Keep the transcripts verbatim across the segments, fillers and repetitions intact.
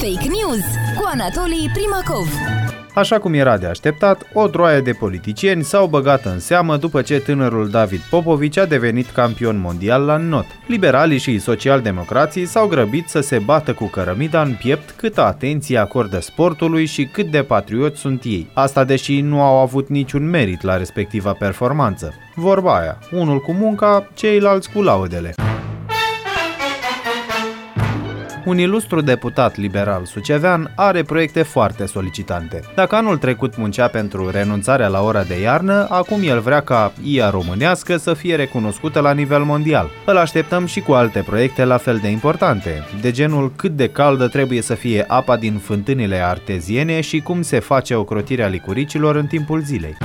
Fake News cu Anatolii Primacov. Așa cum era de așteptat, o droaie de politicieni s-au băgat în seamă după ce tânărul David Popovici a devenit campion mondial la not. Liberalii și socialdemocrații s-au grăbit să se bată cu cărămida în piept câtă atenție acordă sportului și cât de patrioți sunt ei. Asta deși nu au avut niciun merit la respectiva performanță. Vorba aia, unul cu munca, ceilalți cu laudele. Un ilustru deputat liberal sucevean are proiecte foarte solicitante. Dacă anul trecut muncea pentru renunțarea la ora de iarnă, acum el vrea ca I A românească să fie recunoscută la nivel mondial. Îl așteptăm și cu alte proiecte la fel de importante, de genul cât de caldă trebuie să fie apa din fântânile arteziene și cum se face ocrotirea licuricilor în timpul zilei.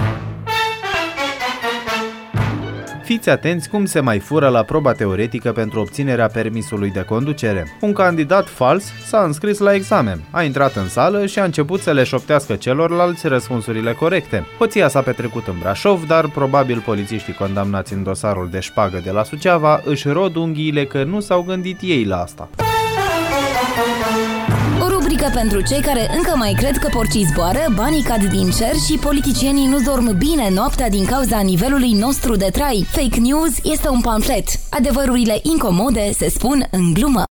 Fiți atenți cum se mai fură la proba teoretică pentru obținerea permisului de conducere. Un candidat fals s-a înscris la examen, a intrat în sală și a început să le șoptească celorlalți răspunsurile corecte. Hoția s-a petrecut în Brașov, dar probabil polițiștii condamnați în dosarul de șpagă de la Suceava își rod unghiile că nu s-au gândit ei la asta. O rubrică pentru cei care încă mai cred că porcii zboară, banii cad din cer și politicienii nu dorm bine noaptea din cauza nivelului nostru de trai. Fake News este un pamflet. Adevărurile incomode se spun în glumă.